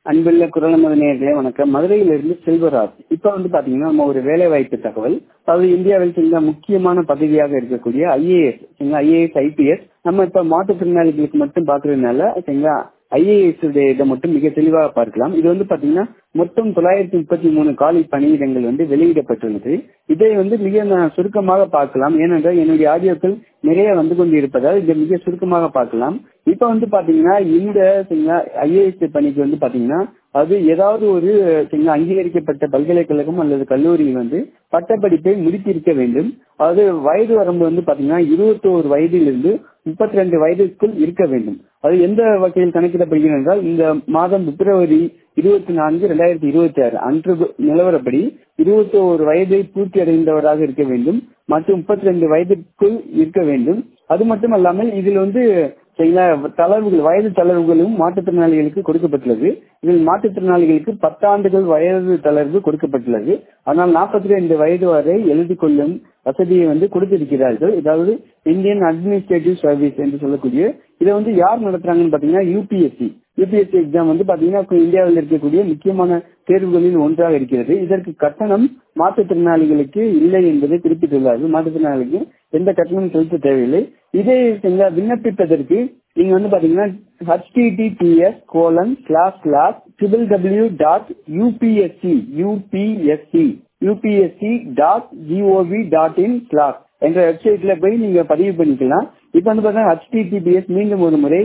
அன்புள்ள குரல் நமது நேயர்களே வணக்கம். மதுரையிலிருந்து செல்வராஜ். இப்ப பாத்தீங்கன்னா நம்ம ஒரு வேலை வாய்ப்பு தகவல், அதாவது இந்தியாவில் சில முக்கியமான பதவியாக இருக்கக்கூடிய ஐஏஎஸ் ஐபிஎஸ் நம்ம இப்ப மாற்றுத்திறனாளிகளுக்கு மட்டும் பாக்குறதுனால சரிங்களா ஐஏஎஸ் இதை மட்டும் மிக தெளிவாக பார்க்கலாம். இது பாத்தீங்கன்னா மொத்தம் 933 காலி பணியிடங்கள் வெளியிடப்பட்டுள்ளது. இதை மிக சுருக்கமாக பார்க்கலாம். ஏனென்றால் என்னுடைய ஆடியோக்கள் நிறைய வந்து கொண்டு இருப்பதால் இதை மிக சுருக்கமாக பார்க்கலாம். இப்ப பாத்தீங்கன்னா இந்த ஐஏஎஸ் பணிக்கு பாத்தீங்கன்னா அது ஏதாவது ஒரு அங்கீகரிக்கப்பட்ட பல்கலைக்கழகம் அல்லது கல்லூரியில் பட்டப்படிப்பை முடித்திருக்க வேண்டும். அது வயது வரம்பு பாத்தீங்கன்னா 21 வயதிலிருந்து 32 வயதுக்குள் இருக்க வேண்டும். அது எந்த வகையில் கணக்கிடப்படுகிறது என்றால் இந்த மாதம் பிப்ரவரி 24, 2026 அன்று நிலவரப்படி 21 வயதை பூர்த்தி அடைந்தவராக இருக்க வேண்டும் மற்றும் 32 வயதுக்குள் இருக்க வேண்டும். அது மட்டுமல்லாமல் இதில் தளர்வுகள், வயது தளர்வுகளும் மாற்றுத்திறனாளிகளுக்கு கொடுக்கப்பட்டுள்ளது. இதில் மாற்றுத்திறனாளிகளுக்கு 10 ஆண்டுகள் வயது தளர்வு கொடுக்கப்பட்டுள்ளது. ஆனால் 42 வயது வரை எழுதிக் கொள்ளும் வசதியை கொடுத்திருக்கிறார்கள். அதாவது இந்தியன் அட்மினிஸ்ட்ரேட்டிவ் சர்வீஸ் என்று சொல்லக்கூடிய இதை யார் நடத்துறாங்கன்னு பாத்தீங்கன்னா யூபிஎஸ்சி எக்ஸாம் பாத்தீங்கன்னா இந்தியாவில் இருக்கக்கூடிய முக்கியமான தேர்வுகளில் ஒன்றாக இருக்கிறது. இதற்கு கட்டணம் மாற்றுத்திறனாளிகளுக்கு இல்லை என்பதை குறிப்பிட்டுள்ளார்கள். மாற்றுத்திறனாளிகளுக்கு எந்த கட்டணம் செலுத்த தேவையில்லை. இதை விண்ணப்பிப்பதற்கு நீங்க பாத்தீங்கன்னா https://www.upsc.gov.in/ என்ற வெப்சைட்ல போய் நீங்க பதிவு பண்ணிக்கலாம். இப்ப https மீண்டும் ஒரு முறை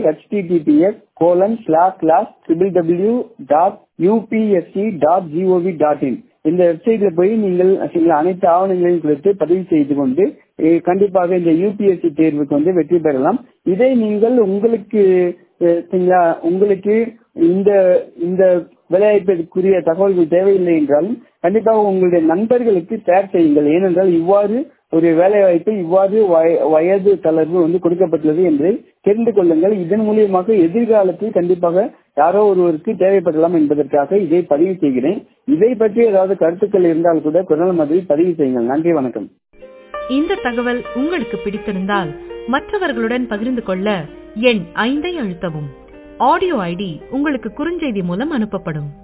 https://www.upsc.gov.in இந்த வெப்சைட்ல போய் நீங்கள் அனைத்து ஆவணங்களையும் கொடுத்து பதிவு செய்து கொண்டு கண்டிப்பாக இந்த யூபிஎஸ்சி தேர்வுக்கு வெற்றி பெறலாம். இதை நீங்கள் உங்களுக்கு இந்த வேலைவாய்ப்பிற்குரிய தகவல்கள் தேவையில்லை என்றாலும் கண்டிப்பாக உங்களுடைய நண்பர்களுக்கு ஷேர் செய்யுங்கள். ஏனென்றால் இவ்வாறு ஒரு வேலைவாய்ப்பு இவ்வாறு வயது தளர்வு கொடுக்கப்பட்டுள்ளது என்று தெரிந்து கொள்ளுங்கள். இதன் மூலியமாக எதிர்காலத்தில் கண்டிப்பாக யாரோ ஒருவருக்கு தேவைப்படலாம் என்பதற்காக இதை பதிவு செய்கிறேன். இதை பற்றி ஏதாவது கருத்துக்கள் இருந்தால் கூட குரல் மதில் பதிவு செய்யுங்கள். நன்றி, வணக்கம். இந்த தகவல் உங்களுக்கு பிடித்திருந்தால் மற்றவர்களுடன் பகிர்ந்து கொள்ள எண் 5 அழுத்தவும். ஆடியோ ஐடி உங்களுக்கு குறுஞ்செய்தி மூலம் அனுப்பப்படும்.